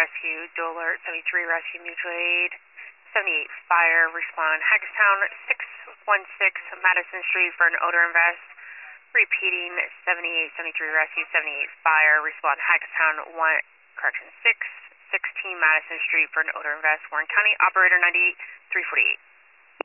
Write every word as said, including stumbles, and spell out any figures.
rescue, dual alert, seventy-three rescue, mutual aid, seventy-eight fire, respond Hagerstown, six one six Madison Street for an odor invest. Repeating, seventy-eight seventy-three rescue, seventy-eight fire, respond Hagerstown, one, correction, six sixteen Madison Street for an odor invest. Warren County, operator ninety-eight three forty-eight.